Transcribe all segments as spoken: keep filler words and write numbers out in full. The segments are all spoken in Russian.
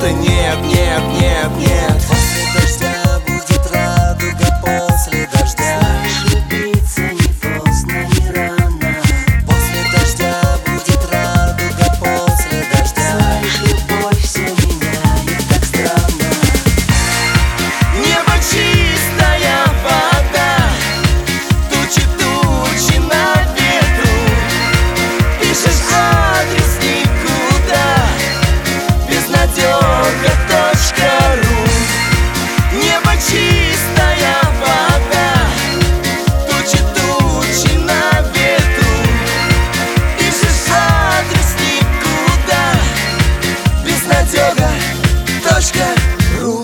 солнца нет, нет, нет, нет. После дождя будет радуга, после дождя. Влюбиться не поздно, не рано. После дождя будет радуга, после дождя. Знаешь, любовь все меняет так странно. Небо чистая вода, тучи, тучи на ветру. Пишешь адрес никуда, безнадега точка ру. Небо чистая вода, тучи, тучи на ветру. Пишешь адрес никуда, безнадега точка ру.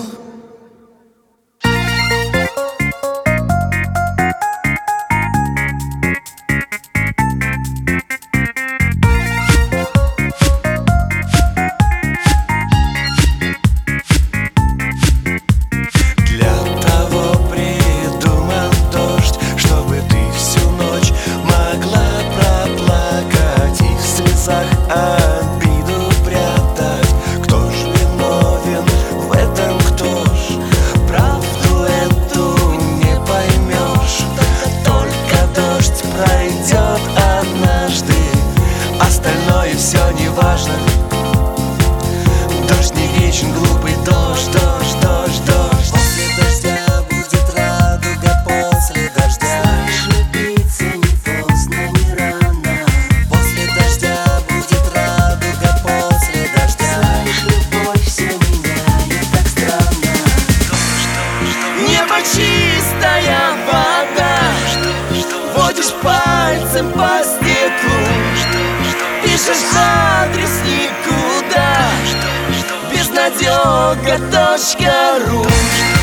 Для того придумал дождь, чтобы ты всю ночь могла проплакать и в слезах обиду прятать. Кто ж виновен в этом, кто ж? Правду эту не поймешь. Только дождь пройдет однажды, остальное все не важно. Дождь не вечен, глупый дождь, дождь, дождь, дождь. После дождя будет радуга, после дождя. Влюбиться не поздно, не рано. После дождя будет радуга, после дождя. Знаешь, любовь все меняет так странно. Небо чистая вода, водишь пальцем по стеклу. Пишешь адрес никуда, безнадега точка ру.